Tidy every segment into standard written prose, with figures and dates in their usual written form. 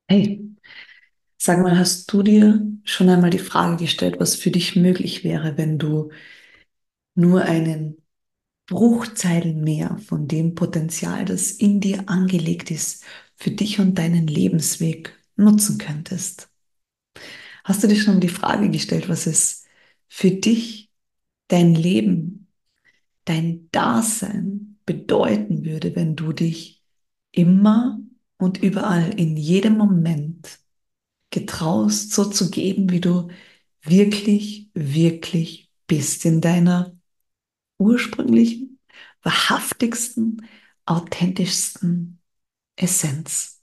Hey, sag mal, hast du dir schon einmal die Frage gestellt, was für dich möglich wäre, wenn du nur einen Bruchteil mehr von dem Potenzial, das in dir angelegt ist, für dich und deinen Lebensweg nutzen könntest? Hast du dir schon mal die Frage gestellt, was es für dich, dein Leben, dein Dasein bedeuten würde, wenn du dich immer und überall in jedem Moment getraust, so zu geben, wie du wirklich, wirklich bist, in deiner ursprünglichen, wahrhaftigsten, authentischsten Essenz.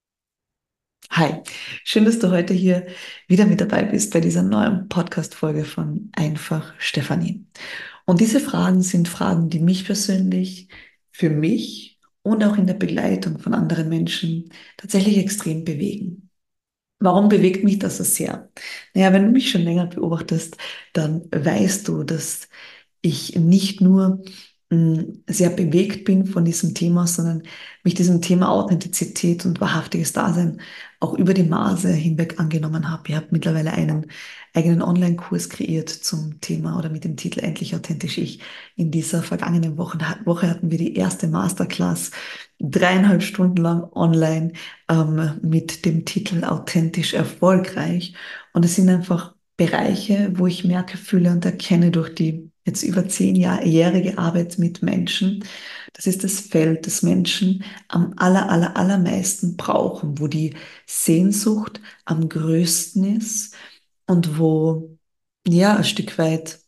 Hi, schön, dass du heute hier wieder mit dabei bist bei dieser neuen Podcast-Folge von Einfach Stefanie. Und diese Fragen sind Fragen, die mich persönlich, für mich und auch in der Begleitung von anderen Menschen tatsächlich extrem bewegen. Warum bewegt mich das so sehr? Naja, wenn du mich schon länger beobachtest, dann weißt du, dass ich nicht nur sehr bewegt bin von diesem Thema, sondern mich diesem Thema Authentizität und wahrhaftiges Dasein auch über die Maße hinweg angenommen habe. Ich habe mittlerweile einen eigenen Online-Kurs kreiert zum Thema oder mit dem Titel Endlich authentisch ich. In dieser vergangenen Woche hatten wir die erste Masterclass, 3,5 Stunden lang online, mit dem Titel Authentisch erfolgreich. Und es sind einfach Bereiche, wo ich merke, fühle und erkenne durch die jetzt über 10-jährige Arbeit mit Menschen. Das ist das Feld, das Menschen am allermeisten brauchen, wo die Sehnsucht am größten ist und wo, ja, ein Stück weit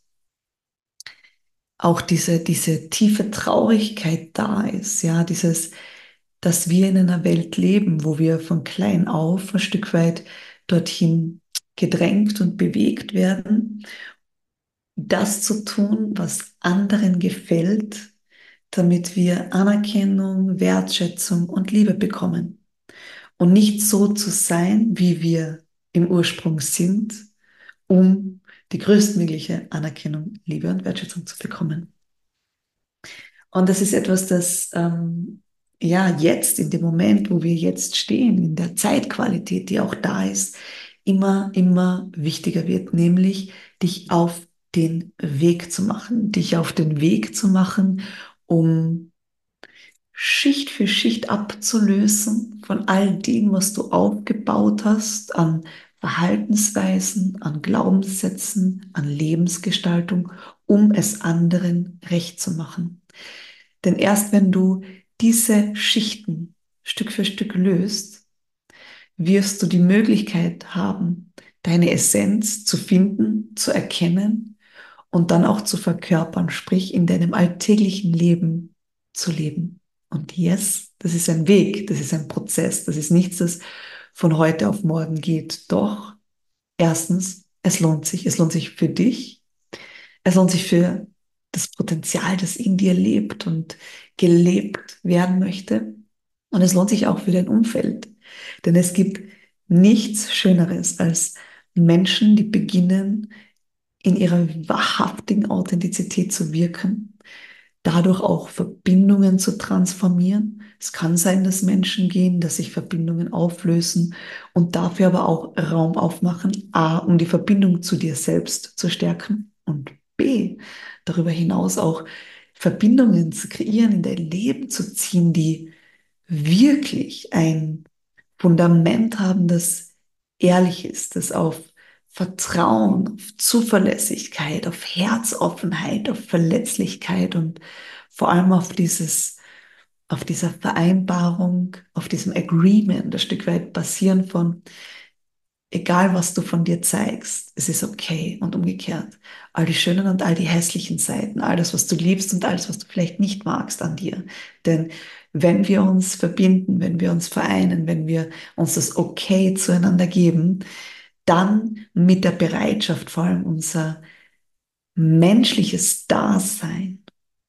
auch diese tiefe Traurigkeit da ist, ja, dass wir in einer Welt leben, wo wir von klein auf ein Stück weit dorthin gedrängt und bewegt werden, das zu tun, was anderen gefällt, damit wir Anerkennung, Wertschätzung und Liebe bekommen. Und nicht so zu sein, wie wir im Ursprung sind, um die größtmögliche Anerkennung, Liebe und Wertschätzung zu bekommen. Und das ist etwas, das ja jetzt in dem Moment, wo wir jetzt stehen, in der Zeitqualität, die auch da ist, immer wichtiger wird, nämlich dich auf den Weg zu machen, dich auf den Weg zu machen, um Schicht für Schicht abzulösen von all dem, was du aufgebaut hast an Verhaltensweisen, an Glaubenssätzen, an Lebensgestaltung, um es anderen recht zu machen. Denn erst wenn du diese Schichten Stück für Stück löst, wirst du die Möglichkeit haben, deine Essenz zu finden, zu erkennen und dann auch zu verkörpern, sprich in deinem alltäglichen Leben zu leben. Und yes, das ist ein Weg, das ist ein Prozess, das ist nichts, das von heute auf morgen geht. Doch, erstens, es lohnt sich für dich, es lohnt sich für das Potenzial, das in dir lebt und gelebt werden möchte. Und es lohnt sich auch für dein Umfeld. Denn es gibt nichts Schöneres als Menschen, die beginnen, in ihrer wahrhaftigen Authentizität zu wirken, dadurch auch Verbindungen zu transformieren. Es kann sein, dass Menschen gehen, dass sich Verbindungen auflösen und dafür aber auch Raum aufmachen, A, um die Verbindung zu dir selbst zu stärken und B, darüber hinaus auch Verbindungen zu kreieren, in dein Leben zu ziehen, die wirklich ein Fundament haben, das ehrlich ist, das auf Vertrauen, auf Zuverlässigkeit, auf Herzoffenheit, auf Verletzlichkeit und vor allem auf auf dieser Vereinbarung, auf diesem Agreement, ein Stück weit basieren von, egal was du von dir zeigst, es ist okay und umgekehrt. All die schönen und all die hässlichen Seiten, all das, was du liebst und alles, was du vielleicht nicht magst an dir. Denn wenn wir uns verbinden, wenn wir uns vereinen, wenn wir uns das Okay zueinander geben, dann mit der Bereitschaft, vor allem unser menschliches Dasein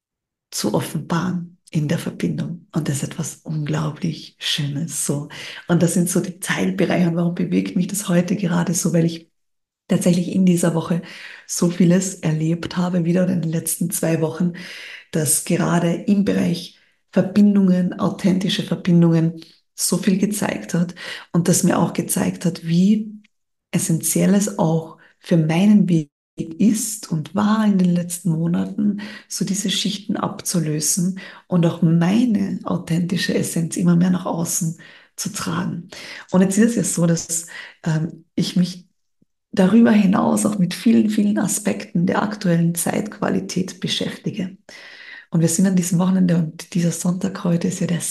zu offenbaren in der Verbindung. Und das ist etwas unglaublich Schönes. So. Und das sind so die Teilbereiche. Und warum bewegt mich das heute gerade so? Weil ich tatsächlich in dieser Woche so vieles erlebt habe, wieder in den letzten 2 Wochen, dass gerade im Bereich Verbindungen, authentische Verbindungen, so viel gezeigt hat und das mir auch gezeigt hat, wie essentiell es auch für meinen Weg ist und war in den letzten Monaten, so diese Schichten abzulösen und auch meine authentische Essenz immer mehr nach außen zu tragen. Und jetzt ist es ja so, dass ich mich darüber hinaus auch mit vielen, vielen Aspekten der aktuellen Zeitqualität beschäftige. Und wir sind an diesem Wochenende und dieser Sonntag heute ist ja der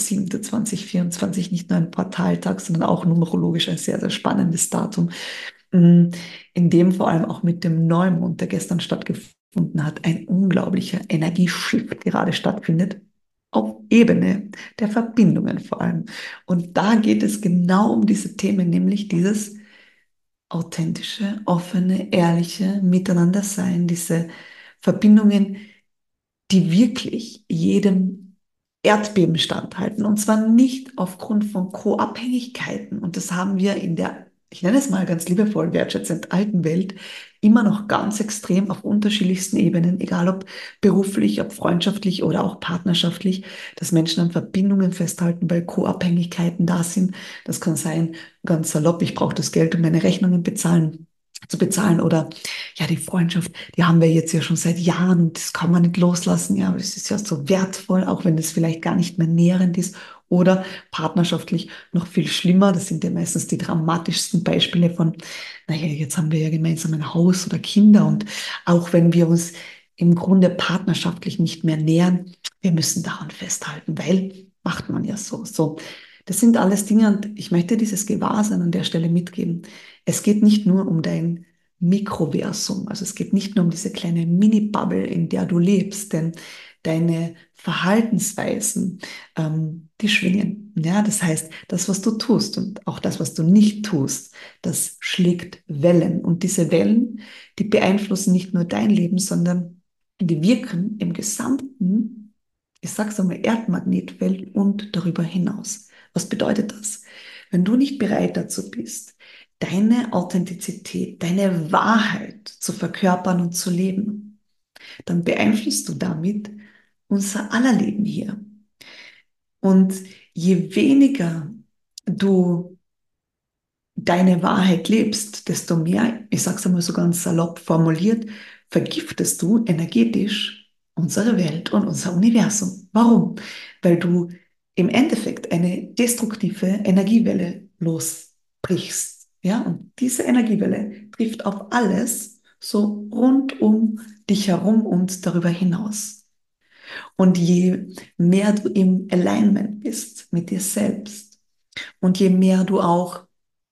7.7.2024, nicht nur ein Portaltag, sondern auch numerologisch ein sehr, sehr spannendes Datum, mm, in dem vor allem auch mit dem Neumond, der gestern stattgefunden hat, ein unglaublicher Energieshift gerade stattfindet. Auf Ebene der Verbindungen vor allem. Und da geht es genau um diese Themen, nämlich dieses authentische, offene, ehrliche Miteinander sein, diese Verbindungen, die wirklich jedem Erdbeben standhalten. Und zwar nicht aufgrund von Co-Abhängigkeiten. Und das haben wir in der, ich nenne es mal ganz liebevoll, wertschätzend alten Welt immer noch ganz extrem auf unterschiedlichsten Ebenen, egal ob beruflich, ob freundschaftlich oder auch partnerschaftlich, dass Menschen an Verbindungen festhalten, weil Co-Abhängigkeiten da sind. Das kann sein, ganz salopp, ich brauche das Geld, um meine Rechnungen zu bezahlen oder ja, die Freundschaft, die haben wir jetzt ja schon seit Jahren und das kann man nicht loslassen. Ja, aber das ist ja so wertvoll, auch wenn das vielleicht gar nicht mehr nährend ist. Oder partnerschaftlich noch viel schlimmer. Das sind ja meistens die dramatischsten Beispiele von, naja, jetzt haben wir ja gemeinsam ein Haus oder Kinder und auch wenn wir uns im Grunde partnerschaftlich nicht mehr nähern, wir müssen daran festhalten, weil macht man ja so. So, das sind alles Dinge und ich möchte dieses Gewahrsein an der Stelle mitgeben. Es geht nicht nur um dein Mikroversum. Also es geht nicht nur um diese kleine Mini-Bubble, in der du lebst, denn deine Verhaltensweisen, die schwingen. Ja, das heißt, das, was du tust und auch das, was du nicht tust, das schlägt Wellen. Und diese Wellen, die beeinflussen nicht nur dein Leben, sondern die wirken im gesamten, ich sag's einmal, Erdmagnetfeld und darüber hinaus. Was bedeutet das? Wenn du nicht bereit dazu bist, deine Authentizität, deine Wahrheit zu verkörpern und zu leben, dann beeinflusst du damit unser aller Leben hier. Und je weniger du deine Wahrheit lebst, desto mehr, ich sage es einmal so ganz salopp formuliert, vergiftest du energetisch unsere Welt und unser Universum. Warum? Weil du im Endeffekt eine destruktive Energiewelle losbrichst. Ja, und diese Energiewelle trifft auf alles so rund um dich herum und darüber hinaus. Und je mehr du im Alignment bist mit dir selbst und je mehr du auch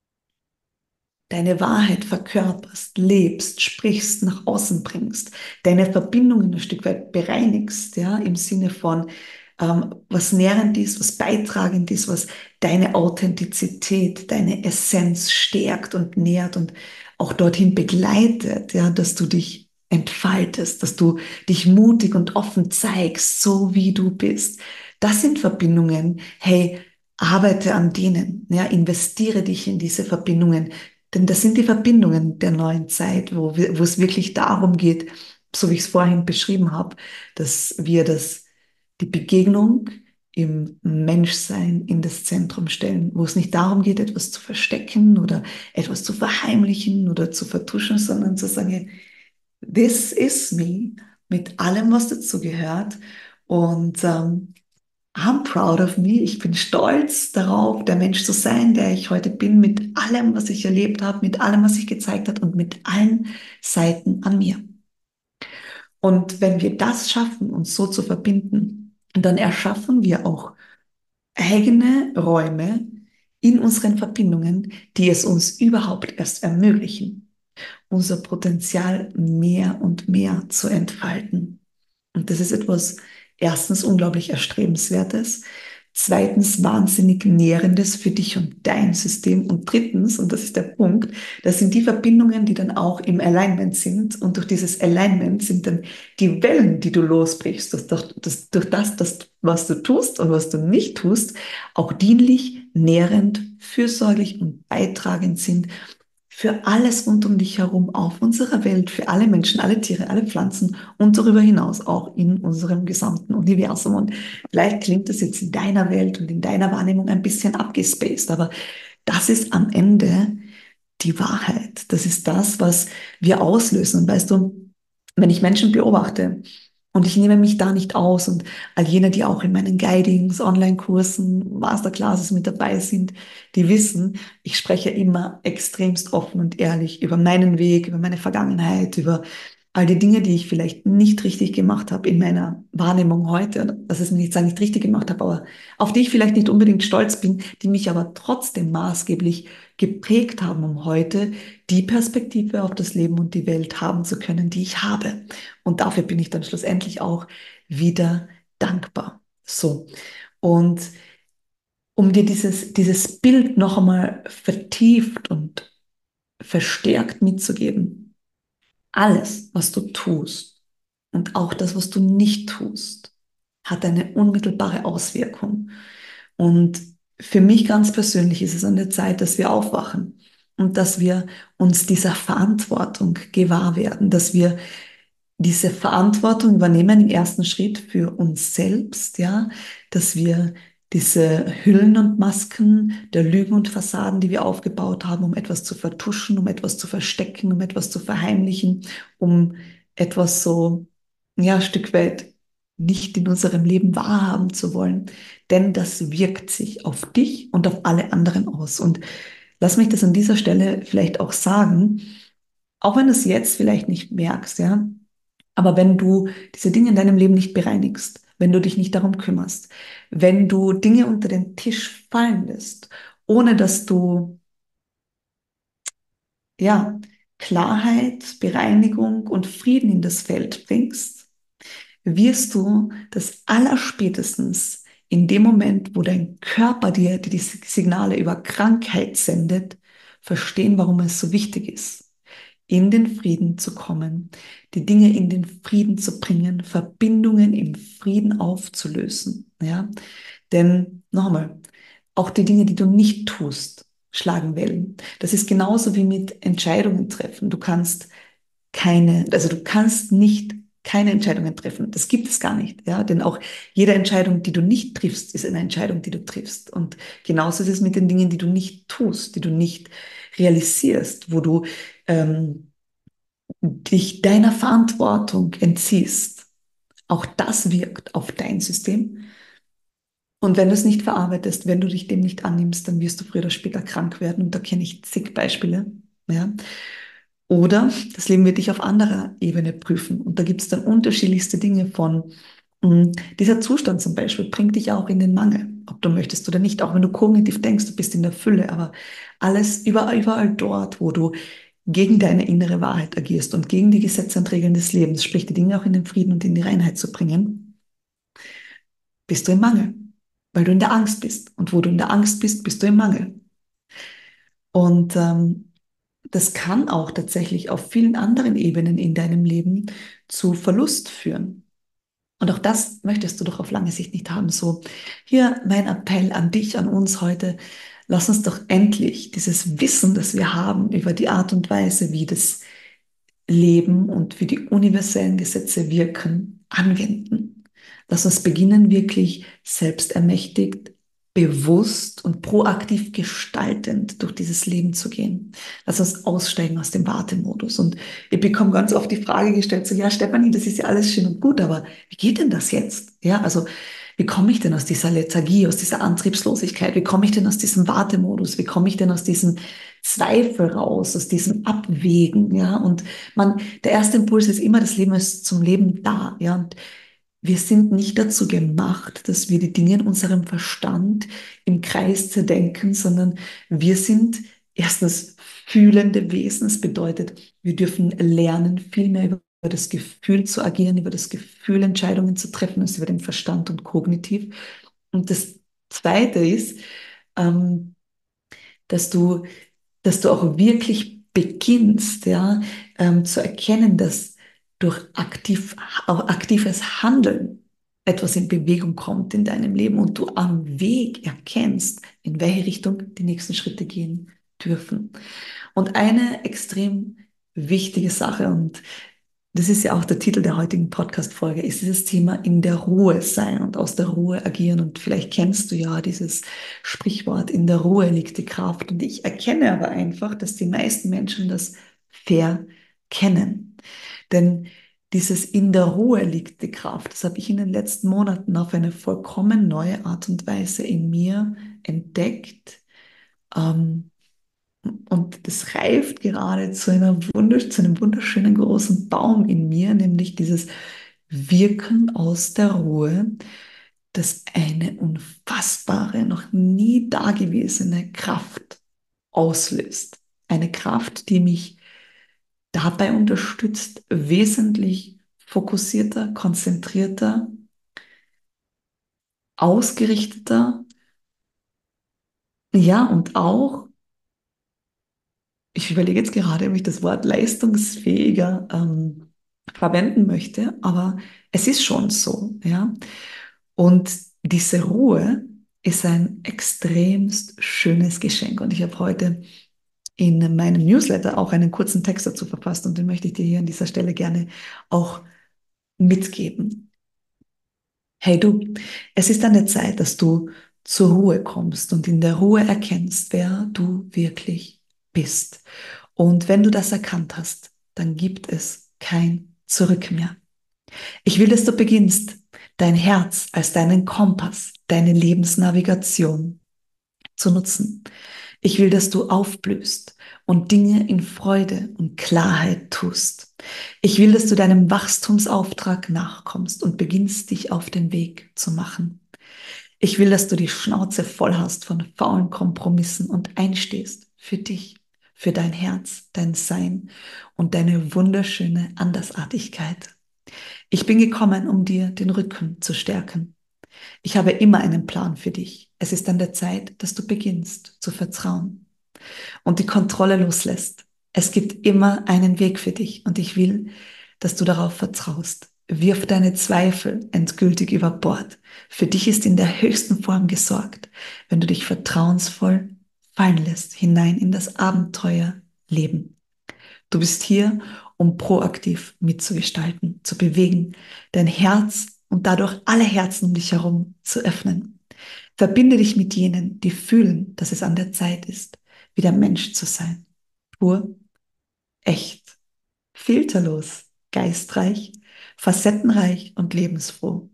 deine Wahrheit verkörperst, lebst, sprichst, nach außen bringst, deine Verbindungen ein Stück weit bereinigst, ja, im Sinne von was nährend ist, was beitragend ist, was deine Authentizität, deine Essenz stärkt und nährt und auch dorthin begleitet, ja, dass du dich entfaltest, dass du dich mutig und offen zeigst, so wie du bist. Das sind Verbindungen, hey, arbeite an denen, ja, investiere dich in diese Verbindungen, denn das sind die Verbindungen der neuen Zeit, wo es wirklich darum geht, so wie ich es vorhin beschrieben habe, dass wir die Begegnung im Menschsein in das Zentrum stellen, wo es nicht darum geht, etwas zu verstecken oder etwas zu verheimlichen oder zu vertuschen, sondern zu sagen, this is me, mit allem, was dazugehört. Und I'm proud of me. Ich bin stolz darauf, der Mensch zu sein, der ich heute bin, mit allem, was ich erlebt habe, mit allem, was sich gezeigt hat und mit allen Seiten an mir. Und wenn wir das schaffen, uns so zu verbinden, dann erschaffen wir auch eigene Räume in unseren Verbindungen, die es uns überhaupt erst ermöglichen, unser Potenzial mehr und mehr zu entfalten. Und das ist etwas, erstens unglaublich Erstrebenswertes, zweitens wahnsinnig Nährendes für dich und dein System und drittens, und das ist der Punkt, das sind die Verbindungen, die dann auch im Alignment sind und durch dieses Alignment sind dann die Wellen, die du losbrichst, durch das, was du tust und was du nicht tust, auch dienlich, nährend, fürsorglich und beitragend sind für alles rund um dich herum auf unserer Welt, für alle Menschen, alle Tiere, alle Pflanzen und darüber hinaus auch in unserem gesamten Universum. Und vielleicht klingt das jetzt in deiner Welt und in deiner Wahrnehmung ein bisschen abgespaced, aber das ist am Ende die Wahrheit. Das ist das, was wir auslösen. Und weißt du, wenn ich Menschen beobachte und ich nehme mich da nicht aus und all jene, die auch in meinen Guidings, Online-Kursen, Masterclasses mit dabei sind, die wissen, ich spreche immer extremst offen und ehrlich über meinen Weg, über meine Vergangenheit, über all die Dinge, die ich vielleicht nicht richtig gemacht habe in meiner Wahrnehmung heute, dass es mir nicht sagen, nicht richtig gemacht habe, aber auf die ich vielleicht nicht unbedingt stolz bin, die mich aber trotzdem maßgeblich geprägt haben, um heute die Perspektive auf das Leben und die Welt haben zu können, die ich habe. Und dafür bin ich dann schlussendlich auch wieder dankbar. So. Und um dir dieses Bild noch einmal vertieft und verstärkt mitzugeben, alles, was du tust und auch das, was du nicht tust, hat eine unmittelbare Auswirkung. Und für mich ganz persönlich ist es an der Zeit, dass wir aufwachen und dass wir uns dieser Verantwortung gewahr werden, dass wir diese Verantwortung übernehmen im ersten Schritt für uns selbst, ja, dass wir diese Hüllen und Masken der Lügen und Fassaden, die wir aufgebaut haben, um etwas zu vertuschen, um etwas zu verstecken, um etwas zu verheimlichen, um etwas so, ja, ein Stück weit nicht in unserem Leben wahrhaben zu wollen, denn das wirkt sich auf dich und auf alle anderen aus. Und lass mich das an dieser Stelle vielleicht auch sagen, auch wenn du es jetzt vielleicht nicht merkst, ja, aber wenn du diese Dinge in deinem Leben nicht bereinigst, wenn du dich nicht darum kümmerst, wenn du Dinge unter den Tisch fallen lässt, ohne dass du, ja, Klarheit, Bereinigung und Frieden in das Feld bringst, wirst du das allerspätestens in dem Moment, wo dein Körper dir die Signale über Krankheit sendet, verstehen, warum es so wichtig ist, in den Frieden zu kommen, die Dinge in den Frieden zu bringen, Verbindungen im Frieden aufzulösen. Ja? Denn nochmal, auch die Dinge, die du nicht tust, schlagen Wellen. Das ist genauso wie mit Entscheidungen treffen. Du kannst nicht keine Entscheidungen treffen. Das gibt es gar nicht, ja, denn auch jede Entscheidung, die du nicht triffst, ist eine Entscheidung, die du triffst. Und genauso ist es mit den Dingen, die du nicht tust, die du nicht realisierst, wo du dich deiner Verantwortung entziehst. Auch das wirkt auf dein System. Und wenn du es nicht verarbeitest, wenn du dich dem nicht annimmst, dann wirst du früher oder später krank werden. Und da kenne ich zig Beispiele. Ja. Oder das Leben wird dich auf anderer Ebene prüfen. Und da gibt es dann unterschiedlichste Dinge von, dieser Zustand zum Beispiel bringt dich auch in den Mangel, ob du möchtest oder nicht. Auch wenn du kognitiv denkst, du bist in der Fülle, aber alles überall dort, wo du gegen deine innere Wahrheit agierst und gegen die Gesetze und Regeln des Lebens, sprich die Dinge auch in den Frieden und in die Reinheit zu bringen, bist du im Mangel, weil du in der Angst bist. Und wo du in der Angst bist, bist du im Mangel. Und das kann auch tatsächlich auf vielen anderen Ebenen in deinem Leben zu Verlust führen. Und auch das möchtest du doch auf lange Sicht nicht haben. So, hier mein Appell an dich, an uns heute. Lass uns doch endlich dieses Wissen, das wir haben über die Art und Weise, wie das Leben und wie die universellen Gesetze wirken, anwenden. Lass uns beginnen, wirklich selbstermächtigt, bewusst und proaktiv gestaltend durch dieses Leben zu gehen. Lass uns aussteigen aus dem Wartemodus. Und ich bekomme ganz oft die Frage gestellt, so, ja, Stefanie, das ist ja alles schön und gut, aber wie geht denn das jetzt? Ja, also, wie komme ich denn aus dieser Lethargie, aus dieser Antriebslosigkeit? Wie komme ich denn aus diesem Wartemodus? Wie komme ich denn aus diesem Zweifel raus, aus diesem Abwägen? Ja, und der erste Impuls ist immer, das Leben ist zum Leben da. Ja, und wir sind nicht dazu gemacht, dass wir die Dinge in unserem Verstand im Kreis zerdenken, sondern wir sind erstens fühlende Wesen. Das bedeutet, wir dürfen lernen, viel mehr über das Gefühl zu agieren, über das Gefühl Entscheidungen zu treffen, als über den Verstand und kognitiv. Und das Zweite ist, ähm, dass du, dass du auch wirklich beginnst, ja, zu erkennen, dass durch auch aktives Handeln etwas in Bewegung kommt in deinem Leben und du am Weg erkennst, in welche Richtung die nächsten Schritte gehen dürfen. Und eine extrem wichtige Sache, und das ist ja auch der Titel der heutigen Podcast-Folge, ist dieses Thema in der Ruhe sein und aus der Ruhe agieren. Und vielleicht kennst du ja dieses Sprichwort, in der Ruhe liegt die Kraft. Und ich erkenne aber einfach, dass die meisten Menschen das verkennen. Denn dieses in der Ruhe liegt die Kraft, das habe ich in den letzten Monaten auf eine vollkommen neue Art und Weise in mir entdeckt. Ähm, und das reift gerade zu einem wunderschönen großen Baum in mir, nämlich dieses Wirken aus der Ruhe, das eine unfassbare, noch nie dagewesene Kraft auslöst. Eine Kraft, die mich dabei unterstützt, wesentlich fokussierter, konzentrierter, ausgerichteter, ja, und auch, ich überlege jetzt gerade, ob ich das Wort leistungsfähiger verwenden möchte, aber es ist schon so, ja. Und diese Ruhe ist ein extremst schönes Geschenk. Und ich habe heute in meinem Newsletter auch einen kurzen Text dazu verfasst und den möchte ich dir hier an dieser Stelle gerne auch mitgeben. Hey du, es ist an der Zeit, dass du zur Ruhe kommst und in der Ruhe erkennst, wer du wirklich bist. Und wenn du das erkannt hast, dann gibt es kein Zurück mehr. Ich will, dass du beginnst, dein Herz als deinen Kompass, deine Lebensnavigation zu nutzen. Ich will, dass du aufblühst und Dinge in Freude und Klarheit tust. Ich will, dass du deinem Wachstumsauftrag nachkommst und beginnst, dich auf den Weg zu machen. Ich will, dass du die Schnauze voll hast von faulen Kompromissen und einstehst für dich, für dein Herz, dein Sein und deine wunderschöne Andersartigkeit. Ich bin gekommen, um dir den Rücken zu stärken. Ich habe immer einen Plan für dich. Es ist an der Zeit, dass du beginnst zu vertrauen und die Kontrolle loslässt. Es gibt immer einen Weg für dich und ich will, dass du darauf vertraust. Wirf deine Zweifel endgültig über Bord. Für dich ist in der höchsten Form gesorgt, wenn du dich vertrauensvoll fallen lässt hinein in das Abenteuerleben. Du bist hier, um proaktiv mitzugestalten, zu bewegen, dein Herz und dadurch alle Herzen um dich herum zu öffnen. Verbinde dich mit jenen, die fühlen, dass es an der Zeit ist, wieder Mensch zu sein. Pur, echt, filterlos, geistreich, facettenreich und lebensfroh.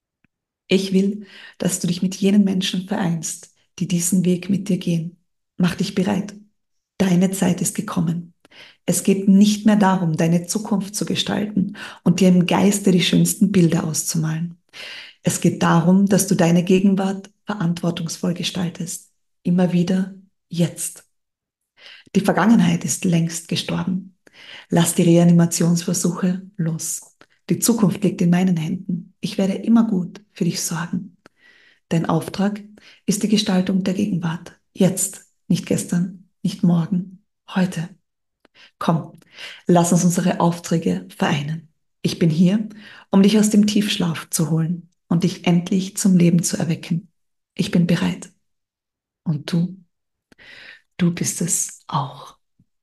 Ich will, dass du dich mit jenen Menschen vereinst, die diesen Weg mit dir gehen. Mach dich bereit. Deine Zeit ist gekommen. Es geht nicht mehr darum, deine Zukunft zu gestalten und dir im Geiste die schönsten Bilder auszumalen. Es geht darum, dass du deine Gegenwart verantwortungsvoll gestaltest. Immer wieder, jetzt. Die Vergangenheit ist längst gestorben. Lass die Reanimationsversuche los. Die Zukunft liegt in meinen Händen. Ich werde immer gut für dich sorgen. Dein Auftrag ist die Gestaltung der Gegenwart. Jetzt, nicht gestern, nicht morgen, heute. Komm, lass uns unsere Aufträge vereinen. Ich bin hier, um dich aus dem Tiefschlaf zu holen und dich endlich zum Leben zu erwecken. Ich bin bereit. Und du bist es auch.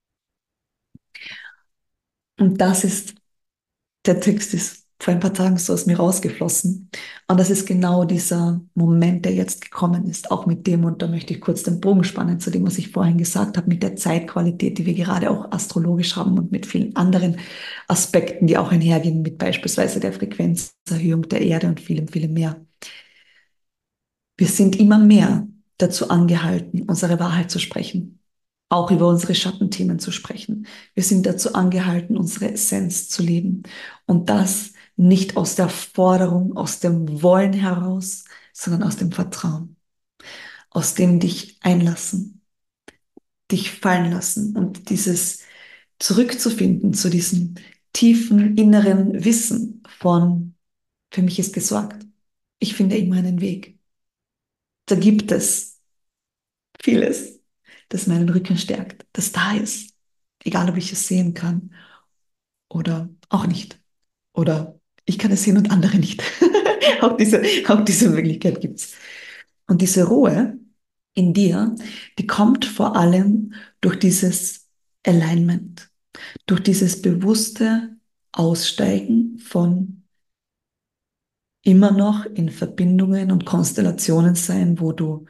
Und das ist, der Text ist vor ein paar Tagen so aus mir rausgeflossen. Und das ist genau dieser Moment, der jetzt gekommen ist, auch mit dem, und da möchte ich kurz den Bogen spannen zu dem, was ich vorhin gesagt habe, mit der Zeitqualität, die wir gerade auch astrologisch haben und mit vielen anderen Aspekten, die auch einhergehen, mit beispielsweise der Frequenzerhöhung der Erde und vielem, vielem mehr. Wir sind immer mehr dazu angehalten, unsere Wahrheit zu sprechen, auch über unsere Schattenthemen zu sprechen. Wir sind dazu angehalten, unsere Essenz zu leben. Und das nicht aus der Forderung, aus dem Wollen heraus, sondern aus dem Vertrauen, aus dem dich einlassen, dich fallen lassen und dieses zurückzufinden zu diesem tiefen inneren Wissen von, für mich ist gesorgt. Ich finde immer einen Weg. Da gibt es vieles, das meinen Rücken stärkt, das da ist. Egal, ob ich es sehen kann oder auch nicht. Oder ich kann es sehen und andere nicht. Auch diese Möglichkeit gibt's. Und diese Ruhe in dir, die kommt vor allem durch dieses Alignment, durch dieses bewusste Aussteigen von immer noch in Verbindungen und Konstellationen sein, wo du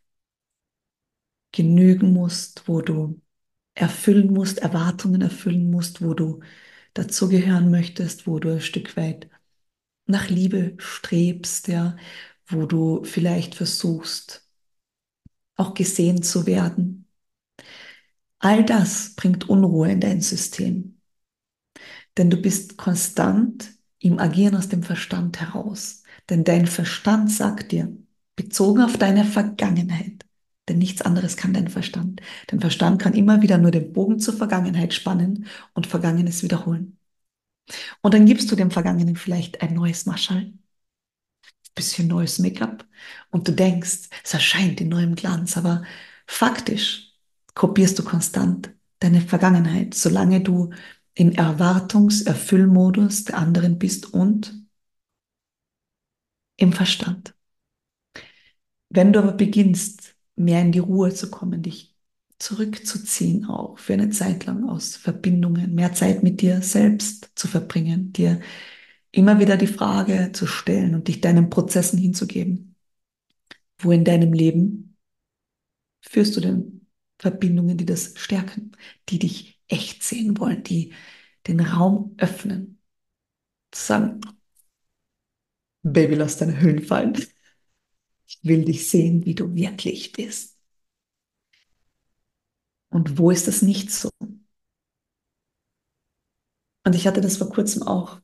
genügen musst, wo du erfüllen musst, Erwartungen erfüllen musst, wo du dazugehören möchtest, wo du ein Stück weit nach Liebe strebst, ja, wo du vielleicht versuchst, auch gesehen zu werden. All das bringt Unruhe in dein System, denn du bist konstant im Agieren aus dem Verstand heraus. Denn dein Verstand sagt dir, bezogen auf deine Vergangenheit, denn nichts anderes kann dein Verstand. Dein Verstand kann immer wieder nur den Bogen zur Vergangenheit spannen und Vergangenes wiederholen. Und dann gibst du dem Vergangenen vielleicht ein neues Marschall, bisschen neues Make-up und du denkst, es erscheint in neuem Glanz, aber faktisch kopierst du konstant deine Vergangenheit, solange du im Erwartungs-Erfüllmodus der anderen bist und im Verstand. Wenn du aber beginnst, mehr in die Ruhe zu kommen, dich zurückzuziehen, auch für eine Zeit lang aus Verbindungen, mehr Zeit mit dir selbst zu verbringen, dir immer wieder die Frage zu stellen und dich deinen Prozessen hinzugeben, wo in deinem Leben führst du denn Verbindungen, die das stärken, die dich echt sehen wollen, die den Raum öffnen, zu sagen, Baby, lass deine Hüllen fallen. Ich will dich sehen, wie du wirklich bist. Und wo ist das nicht so? Und ich hatte das vor kurzem auch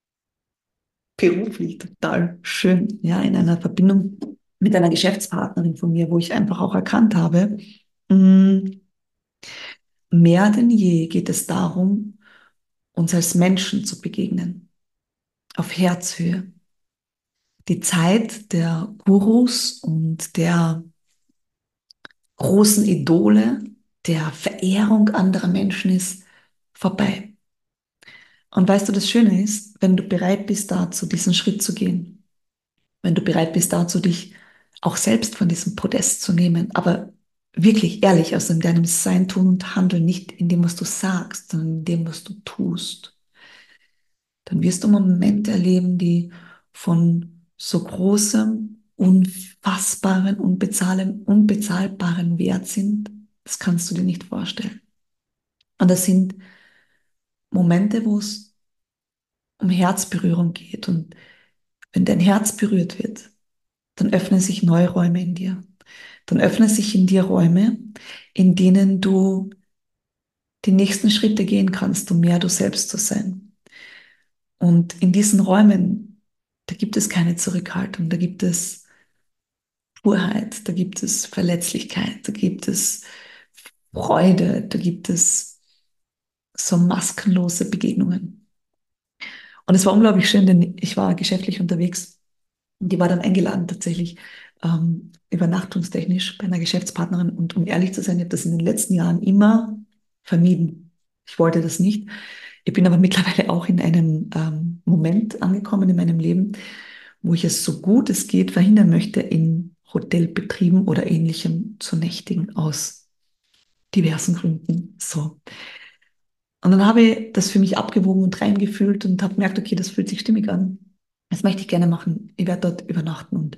beruflich total schön, ja, in einer Verbindung mit einer Geschäftspartnerin von mir, wo ich einfach auch erkannt habe, mh, mehr denn je geht es darum, uns als Menschen zu begegnen, auf Herzhöhe. Die Zeit der Gurus und der großen Idole, der Verehrung anderer Menschen ist vorbei. Und weißt du, das Schöne ist, wenn du bereit bist dazu, diesen Schritt zu gehen, wenn du bereit bist dazu, dich auch selbst von diesem Podest zu nehmen, aber wirklich ehrlich, also in deinem Sein, Tun und Handeln, nicht in dem, was du sagst, sondern in dem, was du tust, dann wirst du Momente erleben, die von so großem, unfassbaren, unbezahlbaren Wert sind. Das kannst du dir nicht vorstellen. Und das sind Momente, wo es um Herzberührung geht. Und wenn dein Herz berührt wird, dann öffnen sich neue Räume in dir. Dann öffnen sich in dir Räume, in denen du die nächsten Schritte gehen kannst, um mehr du selbst zu sein. Und in diesen Räumen, da gibt es keine Zurückhaltung, da gibt es Purheit, da gibt es Verletzlichkeit, da gibt es Freude, da gibt es so maskenlose Begegnungen. Und es war unglaublich schön, denn ich war geschäftlich unterwegs und die war dann eingeladen tatsächlich übernachtungstechnisch bei einer Geschäftspartnerin. Und um ehrlich zu sein, ich habe das in den letzten Jahren immer vermieden. Ich wollte das nicht. Ich bin aber mittlerweile auch in einem Moment angekommen in meinem Leben, wo ich es so gut es geht verhindern möchte, in Hotelbetrieben oder ähnlichem zu nächtigen, aus diversen Gründen. So. Und dann habe ich das für mich abgewogen und reingefühlt und habe gemerkt, okay, das fühlt sich stimmig an. Das möchte ich gerne machen. Ich werde dort übernachten. Und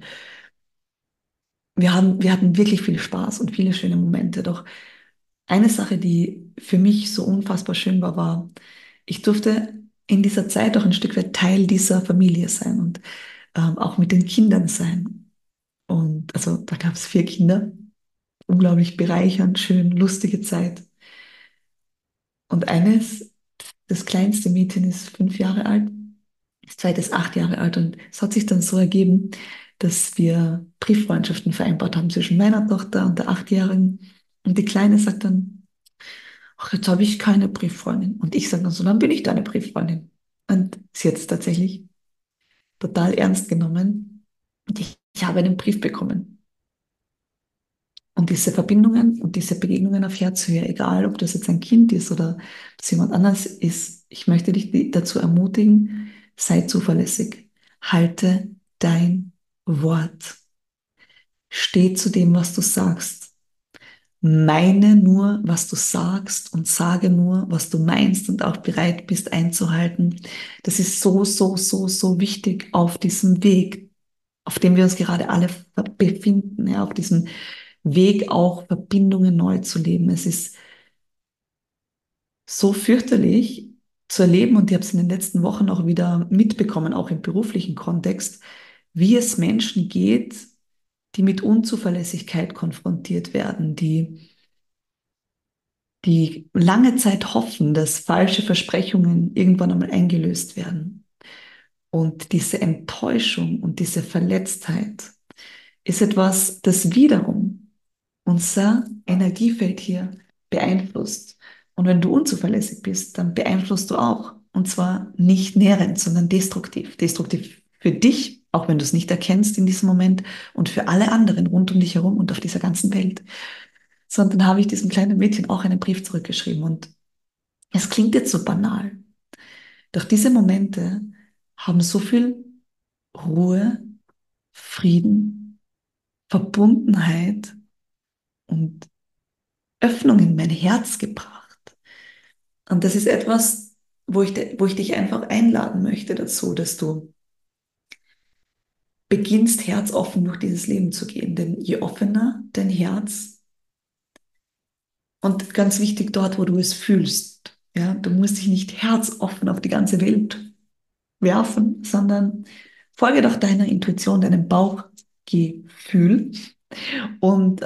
wir hatten wirklich viel Spaß und viele schöne Momente. Doch eine Sache, die für mich so unfassbar schön war, war, ich durfte in dieser Zeit auch ein Stück weit Teil dieser Familie sein und auch mit den Kindern sein. Und also da gab es 4 Kinder, unglaublich bereichernd, schön, lustige Zeit. Und eines, das kleinste Mädchen ist 5 Jahre alt, das zweite ist 8 Jahre alt. Und es hat sich dann so ergeben, dass wir Brieffreundschaften vereinbart haben zwischen meiner Tochter und der 8-Jährigen. Und die Kleine sagt dann, ach, jetzt habe ich keine Brieffreundin. Und ich sage dann so, dann bin ich deine Brieffreundin. Und sie hat es tatsächlich total ernst genommen. Und ich habe einen Brief bekommen. Und diese Verbindungen und diese Begegnungen auf Herzhöhe, egal ob das jetzt ein Kind ist oder das jemand anderes ist, ich möchte dich dazu ermutigen, sei zuverlässig. Halte dein Wort. Steh zu dem, was du sagst. Meine nur, was du sagst und sage nur, was du meinst und auch bereit bist einzuhalten. Das ist so, so, so, so wichtig auf diesem Weg, auf dem wir uns gerade alle befinden, ja, auf diesem Weg auch Verbindungen neu zu leben. Es ist so fürchterlich zu erleben und ich habe es in den letzten Wochen auch wieder mitbekommen, auch im beruflichen Kontext, wie es Menschen geht, die mit Unzuverlässigkeit konfrontiert werden, die lange Zeit hoffen, dass falsche Versprechungen irgendwann einmal eingelöst werden. Und diese Enttäuschung und diese Verletztheit ist etwas, das wiederum unser Energiefeld hier beeinflusst. Und wenn du unzuverlässig bist, dann beeinflusst du auch. Und zwar nicht nährend, sondern destruktiv. Destruktiv für dich, auch wenn du es nicht erkennst in diesem Moment, und für alle anderen rund um dich herum und auf dieser ganzen Welt. Sondern habe ich diesem kleinen Mädchen auch einen Brief zurückgeschrieben. Und es klingt jetzt so banal. Doch diese Momente haben so viel Ruhe, Frieden, Verbundenheit und Öffnung in mein Herz gebracht. Und das ist etwas, wo ich dich einfach einladen möchte dazu, dass du beginnst, herzoffen durch dieses Leben zu gehen. Denn je offener dein Herz und ganz wichtig dort, wo du es fühlst, ja, du musst dich nicht herzoffen auf die ganze Welt werfen, sondern folge doch deiner Intuition, deinem Bauchgefühl und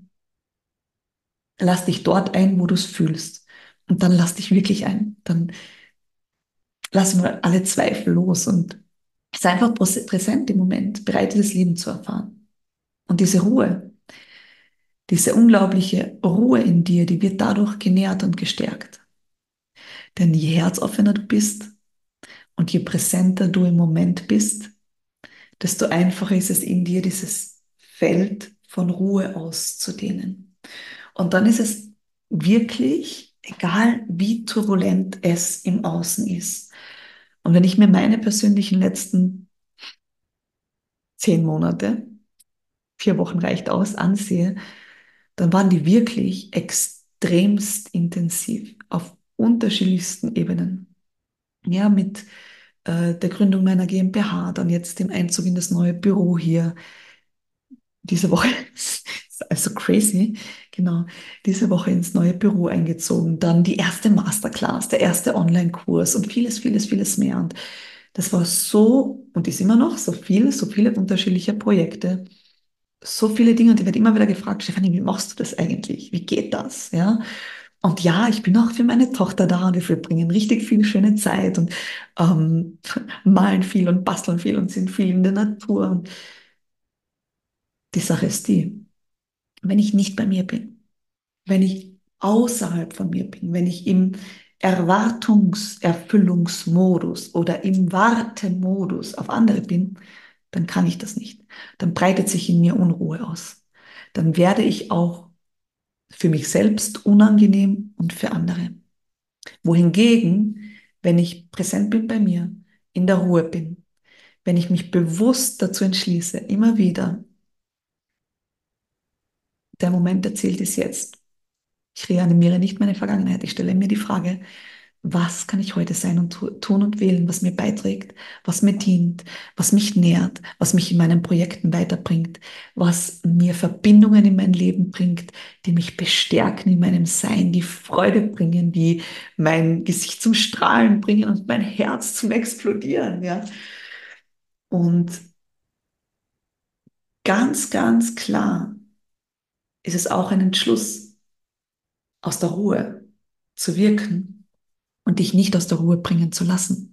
lass dich dort ein, wo du es fühlst. Und dann lass dich wirklich ein. Dann lassen wir alle Zweifel los und sei einfach präsent im Moment, bereit, das Leben zu erfahren. Und diese Ruhe, diese unglaubliche Ruhe in dir, die wird dadurch genährt und gestärkt. Denn je herzoffener du bist und je präsenter du im Moment bist, desto einfacher ist es in dir, dieses Feld von Ruhe auszudehnen. Und dann ist es wirklich egal, wie turbulent es im Außen ist. Und wenn ich mir meine persönlichen letzten 10 Monate, 4 Wochen reicht aus, ansehe, dann waren die wirklich extremst intensiv auf unterschiedlichsten Ebenen. Ja, mit der Gründung meiner GmbH, dann jetzt dem Einzug in das neue Büro hier, diese Woche, ist also crazy, genau, diese Woche ins neue Büro eingezogen, dann die erste Masterclass, der erste Online-Kurs und vieles, vieles, vieles mehr. Und das war so und ist immer noch so viele unterschiedliche Projekte, so viele Dinge. Und ich werde immer wieder gefragt, Stefanie, wie machst du das eigentlich? Wie geht das? Ja. Und ja, ich bin auch für meine Tochter da und wir verbringen richtig viel schöne Zeit und ähm, malen viel und basteln viel und sind viel in der Natur. Und die Sache ist die, wenn ich nicht bei mir bin, wenn ich außerhalb von mir bin, wenn ich im Erwartungserfüllungsmodus oder im Wartemodus auf andere bin, dann kann ich das nicht. Dann breitet sich in mir Unruhe aus. Dann werde ich auch für mich selbst unangenehm und für andere. Wohingegen, wenn ich präsent bin bei mir, in der Ruhe bin, wenn ich mich bewusst dazu entschließe, immer wieder, der Moment, der zählt, ist jetzt. Ich reanimiere nicht meine Vergangenheit. Ich stelle mir die Frage, was kann ich heute sein und tun und wählen, was mir beiträgt, was mir dient, was mich nährt, was mich in meinen Projekten weiterbringt, was mir Verbindungen in mein Leben bringt, die mich bestärken in meinem Sein, die Freude bringen, die mein Gesicht zum Strahlen bringen und mein Herz zum Explodieren, ja. Und ganz, ganz klar ist es auch ein Entschluss, aus der Ruhe zu wirken und dich nicht aus der Ruhe bringen zu lassen.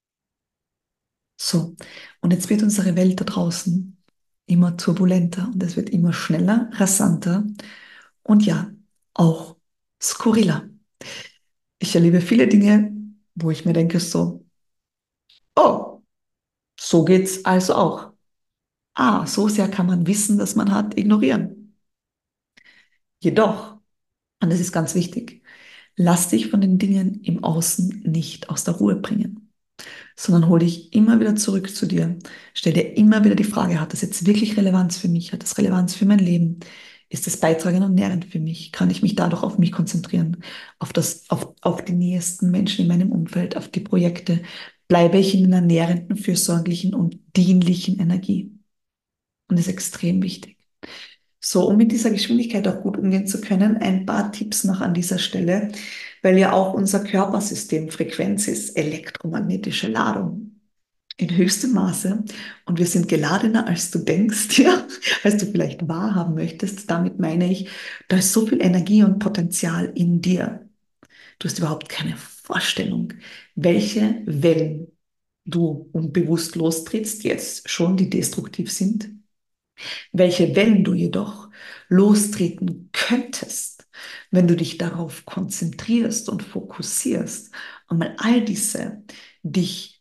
So, und jetzt wird unsere Welt da draußen immer turbulenter und es wird immer schneller, rasanter und ja, auch skurriler. Ich erlebe viele Dinge, wo ich mir denke so, oh, so geht's also auch. Ah, so sehr kann man Wissen, das man hat, ignorieren. Jedoch, und das ist ganz wichtig, lass dich von den Dingen im Außen nicht aus der Ruhe bringen. sondern hol dich immer wieder zurück zu dir. Stell dir immer wieder die Frage, hat das jetzt wirklich Relevanz für mich? Hat das Relevanz für mein Leben? Ist es beitragend und nährend für mich? Kann ich mich dadurch auf mich konzentrieren? Auf die nächsten Menschen in meinem Umfeld, auf die Projekte? Bleibe ich in einer nährenden, fürsorglichen und dienlichen Energie? Und das ist extrem wichtig. So, um mit dieser Geschwindigkeit auch gut umgehen zu können, ein paar Tipps noch an dieser Stelle, weil ja auch unser Körpersystem Frequenz ist, elektromagnetische Ladung in höchstem Maße und wir sind geladener, als du denkst, ja, als du vielleicht wahrhaben möchtest. Damit meine ich, da ist so viel Energie und Potenzial in dir. Du hast überhaupt keine Vorstellung, welche Wellen du unbewusst lostrittst, jetzt schon, die destruktiv sind, welche Wellen du jedoch lostreten könntest, wenn du dich darauf konzentrierst und fokussierst, einmal all diese dich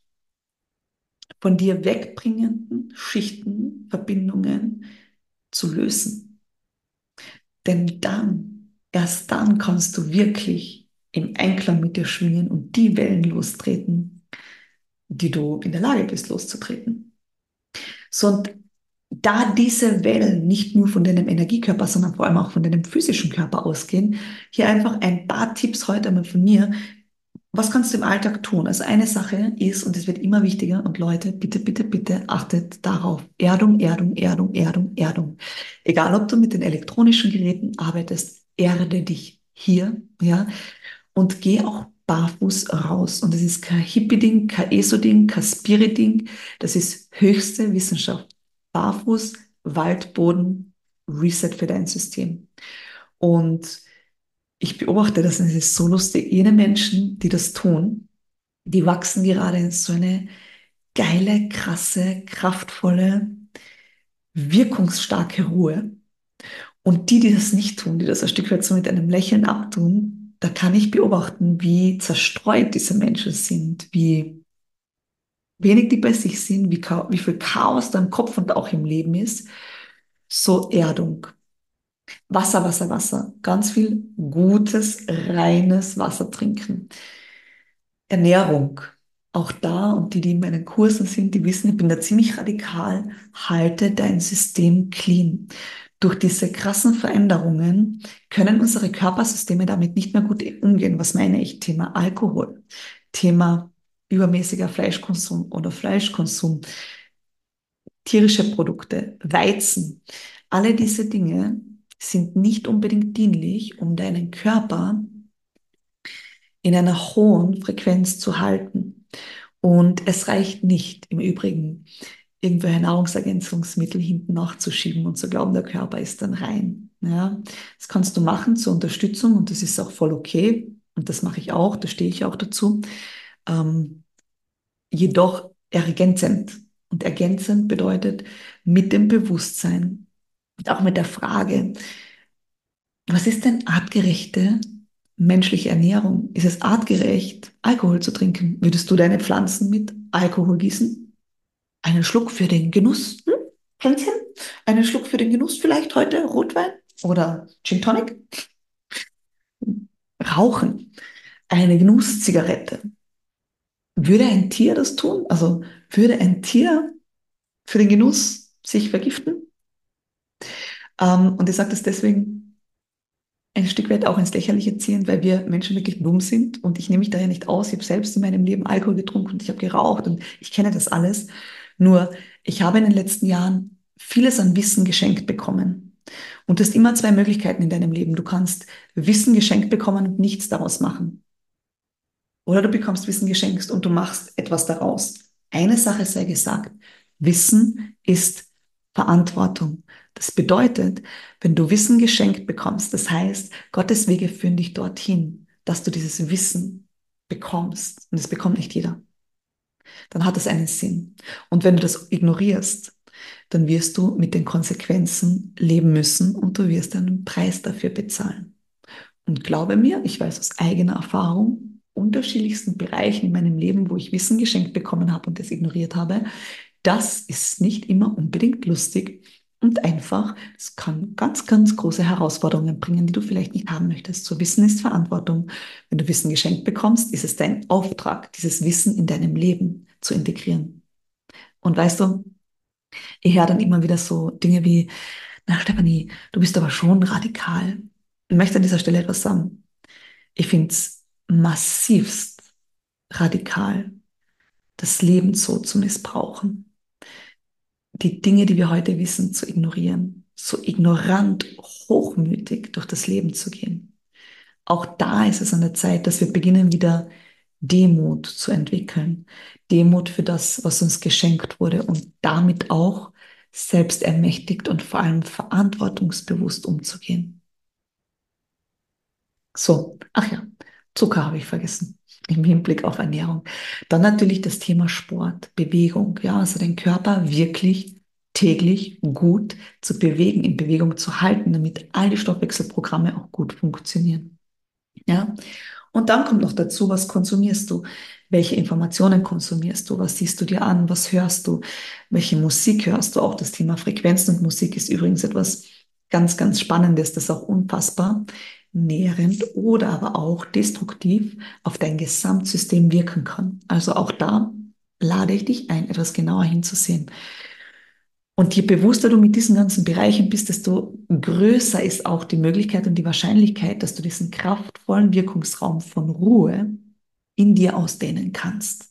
von dir wegbringenden Schichten, Verbindungen zu lösen. Denn dann, erst dann kannst du wirklich im Einklang mit dir schwingen und die Wellen lostreten, die du in der Lage bist loszutreten. So, und da diese Wellen nicht nur von deinem Energiekörper, sondern vor allem auch von deinem physischen Körper ausgehen, hier einfach ein paar Tipps heute einmal von mir. Was kannst du im Alltag tun? Also eine Sache ist, und es wird immer wichtiger, und Leute, bitte, bitte, bitte achtet darauf. Erdung, Erdung, Erdung, Erdung, Erdung. Egal, ob du mit den elektronischen Geräten arbeitest, erde dich hier, ja, und geh auch barfuß raus. Und das ist kein Hippie-Ding, kein ESO-Ding, kein Spirit-Ding. Das ist höchste Wissenschaft. Barfuß, Waldboden, Reset für dein System. Und ich beobachte das und es ist so lustig. Jene Menschen, die das tun, die wachsen gerade in so eine geile, krasse, kraftvolle, wirkungsstarke Ruhe. Und die, die das nicht tun, die das ein Stück weit so mit einem Lächeln abtun, da kann ich beobachten, wie zerstreut diese Menschen sind, wie wenig die bei sich sind, wie viel Chaos da im Kopf und auch im Leben ist. So Erdung. Wasser, Wasser, Wasser. Ganz viel gutes, reines Wasser trinken. Ernährung. Auch da, und die, die in meinen Kursen sind, die wissen, ich bin da ziemlich radikal. Halte dein System clean. Durch diese krassen Veränderungen können unsere Körpersysteme damit nicht mehr gut umgehen. Was meine ich? Thema Alkohol, Thema übermäßiger Fleischkonsum oder Fleischkonsum, tierische Produkte, Weizen. Alle diese Dinge sind nicht unbedingt dienlich, um deinen Körper in einer hohen Frequenz zu halten. Und es reicht nicht, im Übrigen, irgendwelche Nahrungsergänzungsmittel hinten nachzuschieben und zu glauben, der Körper ist dann rein. Ja, das kannst du machen zur Unterstützung und das ist auch voll okay. Und das mache ich auch, da stehe ich auch dazu. Ähm, Jedoch ergänzend. Und ergänzend bedeutet mit dem Bewusstsein und auch mit der Frage, was ist denn artgerechte menschliche Ernährung? Ist es artgerecht, Alkohol zu trinken? Würdest du deine Pflanzen mit Alkohol gießen? Einen Schluck für den Genuss? Pflänzchen? Einen Schluck für den Genuss vielleicht heute? Rotwein oder Gin Tonic? Rauchen? Eine Genusszigarette? Würde ein Tier das tun? Also würde ein Tier für den Genuss sich vergiften? Und ich sage das deswegen ein Stück weit auch ins Lächerliche ziehen, weil wir Menschen wirklich dumm sind und ich nehme mich da ja nicht aus. Ich habe selbst in meinem Leben Alkohol getrunken und ich habe geraucht und ich kenne das alles. Nur ich habe in den letzten Jahren vieles an Wissen geschenkt bekommen. Und du hast immer zwei Möglichkeiten in deinem Leben. Du kannst Wissen geschenkt bekommen und nichts daraus machen. Oder du bekommst Wissen geschenkt und du machst etwas daraus. Eine Sache sei gesagt, Wissen ist Verantwortung. Das bedeutet, wenn du Wissen geschenkt bekommst, das heißt, Gottes Wege führen dich dorthin, dass du dieses Wissen bekommst. Und das bekommt nicht jeder. Dann hat es einen Sinn. Und wenn du das ignorierst, dann wirst du mit den Konsequenzen leben müssen und du wirst einen Preis dafür bezahlen. Und glaube mir, ich weiß aus eigener Erfahrung, unterschiedlichsten Bereichen in meinem Leben, wo ich Wissen geschenkt bekommen habe und das ignoriert habe, das ist nicht immer unbedingt lustig, Und einfach, es kann ganz, ganz große Herausforderungen bringen, die du vielleicht nicht haben möchtest. So Wissen ist Verantwortung. Wenn du Wissen geschenkt bekommst, ist es dein Auftrag, dieses Wissen in deinem Leben zu integrieren. Und weißt du, ich höre dann immer wieder so Dinge wie, na Stefanie, du bist aber schon radikal. Ich möchte an dieser Stelle etwas sagen. Ich finde es massivst radikal, das Leben so zu missbrauchen, die Dinge, die wir heute wissen, zu ignorieren, so ignorant, hochmütig durch das Leben zu gehen. Auch da ist es an der Zeit, dass wir beginnen, wieder Demut zu entwickeln. Demut für das, was uns geschenkt wurde und damit auch selbstermächtigt und vor allem verantwortungsbewusst umzugehen. So, ach ja, Zucker habe ich vergessen im Hinblick auf Ernährung. Dann natürlich das Thema Sport, Bewegung, ja, also den Körper wirklich täglich gut zu bewegen, in Bewegung zu halten, damit all die Stoffwechselprogramme auch gut funktionieren. Ja, und dann kommt noch dazu, was konsumierst du? Welche Informationen konsumierst du? Was siehst du dir an? Was hörst du? Welche Musik hörst du? Auch das Thema Frequenzen und Musik ist übrigens etwas ganz, ganz Spannendes, das auch unfassbar nährend oder aber auch destruktiv auf dein Gesamtsystem wirken kann. Also auch da lade ich dich ein, etwas genauer hinzusehen. Und je bewusster du mit diesen ganzen Bereichen bist, desto größer ist auch die Möglichkeit und die Wahrscheinlichkeit, dass du diesen kraftvollen Wirkungsraum von Ruhe in dir ausdehnen kannst.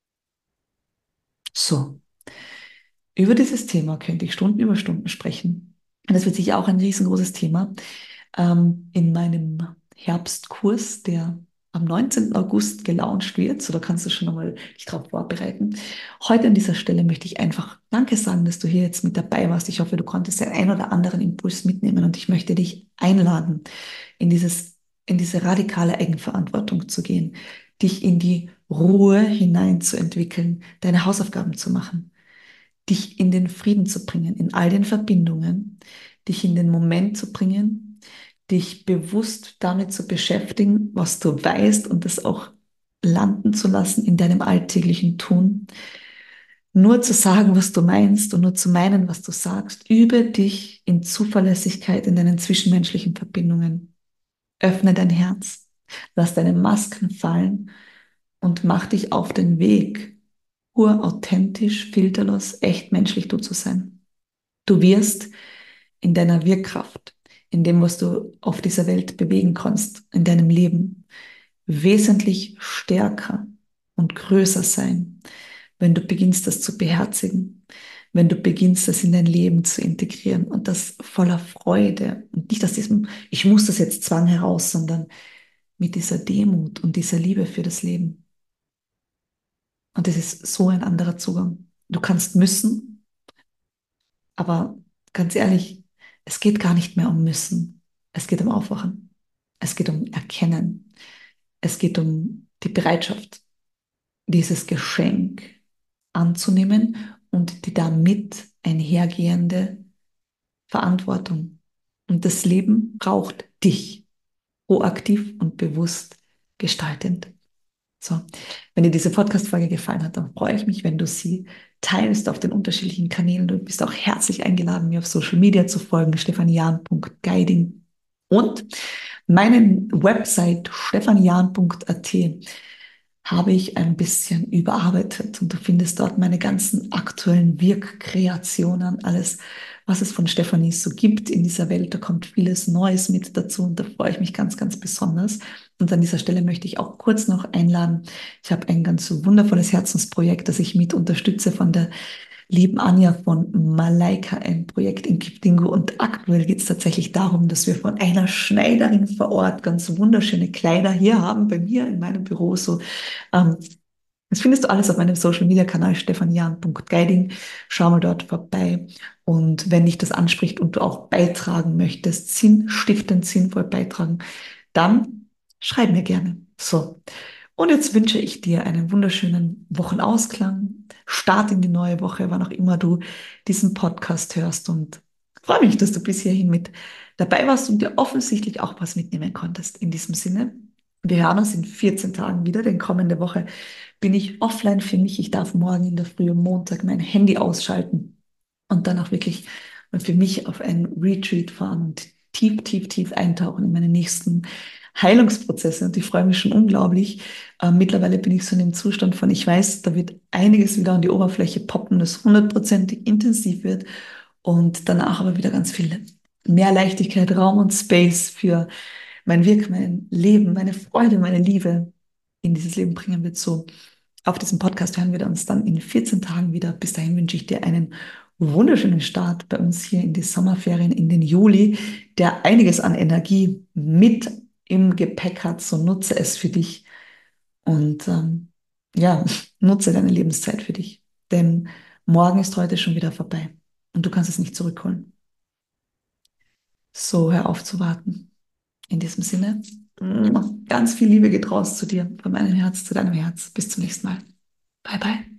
So, über dieses Thema könnte ich Stunden über Stunden sprechen. Und das wird sicher auch ein riesengroßes Thema in meinem Herbstkurs, der am 19. August gelauncht wird. So, da kannst du schon einmal dich darauf vorbereiten. Heute an dieser Stelle möchte ich einfach Danke sagen, dass du hier jetzt mit dabei warst. Ich hoffe, du konntest den ein oder anderen Impuls mitnehmen und ich möchte dich einladen, in in diese radikale Eigenverantwortung zu gehen, dich in die Ruhe hineinzuentwickeln, deine Hausaufgaben zu machen, dich in den Frieden zu bringen, in all den Verbindungen, dich in den Moment zu bringen, dich bewusst damit zu beschäftigen, was du weißt und das auch landen zu lassen in deinem alltäglichen Tun. Nur zu sagen, was du meinst und nur zu meinen, was du sagst. Übe dich in Zuverlässigkeit in deinen zwischenmenschlichen Verbindungen. Öffne dein Herz, lass deine Masken fallen und mach dich auf den Weg, pur authentisch, filterlos, echt menschlich du zu sein. Du wirst in deiner Wirkkraft, in dem, was du auf dieser Welt bewegen kannst, in deinem Leben, wesentlich stärker und größer sein, wenn du beginnst, das zu beherzigen, wenn du beginnst, das in dein Leben zu integrieren und das voller Freude und nicht aus diesem, ich muss das jetzt Zwang heraus, sondern mit dieser Demut und dieser Liebe für das Leben. Und das ist so ein anderer Zugang. Du kannst müssen, aber ganz ehrlich, es geht gar nicht mehr um müssen. Es geht um Aufwachen. Es geht um Erkennen. Es geht um die Bereitschaft, dieses Geschenk anzunehmen und die damit einhergehende Verantwortung. Und das Leben braucht dich, proaktiv und bewusst gestaltend. So, wenn dir diese Podcast-Folge gefallen hat, dann freue ich mich, wenn du sie teilst auf den unterschiedlichen Kanälen. Du bist auch herzlich eingeladen, mir auf Social Media zu folgen, stefanian.guiding und meinen Website stefanian.at habe ich ein bisschen überarbeitet und du findest dort meine ganzen aktuellen Wirkkreationen, alles, was es von Stefanie so gibt in dieser Welt. Da kommt vieles Neues mit dazu und da freue ich mich ganz, ganz besonders. Und an dieser Stelle möchte ich auch kurz noch einladen. Ich habe ein ganz wundervolles Herzensprojekt, das ich mit unterstütze von der lieben Anja von Malaika, ein Projekt in Kipdingo. Und aktuell geht es tatsächlich darum, dass wir von einer Schneiderin vor Ort ganz wunderschöne Kleider hier haben, bei mir in meinem Büro. So, ähm, das findest du alles auf meinem Social Media Kanal stefanian.guiding. Schau mal dort vorbei. Und wenn dich das anspricht und du auch beitragen möchtest, sinnstiftend, sinnvoll beitragen, dann schreib mir gerne. So. Und jetzt wünsche ich dir einen wunderschönen Wochenausklang. Start in die neue Woche, wann auch immer du diesen Podcast hörst. Und freue mich, dass du bis hierhin mit dabei warst und dir offensichtlich auch was mitnehmen konntest. In diesem Sinne, wir hören uns in 14 Tagen wieder, denn kommende Woche bin ich offline für mich. Ich darf morgen in der Früh am Montag mein Handy ausschalten und dann auch wirklich und für mich auf einen Retreat fahren und tief, tief, tief eintauchen in meine nächsten Heilungsprozesse. Und ich freue mich schon unglaublich. Mittlerweile bin ich so in dem Zustand von, ich weiß, da wird einiges wieder an die Oberfläche poppen, das hundertprozentig intensiv wird und danach aber wieder ganz viel mehr Leichtigkeit, Raum und Space für mein Wirken, mein Leben, meine Freude, meine Liebe in dieses Leben bringen wird. So, auf diesem Podcast hören wir uns dann in 14 Tagen wieder. Bis dahin wünsche ich dir einen wunderschönen Start bei uns hier in die Sommerferien, in den Juli, der einiges an Energie mit im Gepäck hat. So nutze es für dich und ja, nutze deine Lebenszeit für dich. Denn morgen ist heute schon wieder vorbei und du kannst es nicht zurückholen. So, hör auf zu warten. In diesem Sinne, ganz viel Liebe geht raus zu dir, von meinem Herz zu deinem Herz. Bis zum nächsten Mal. Bye, bye.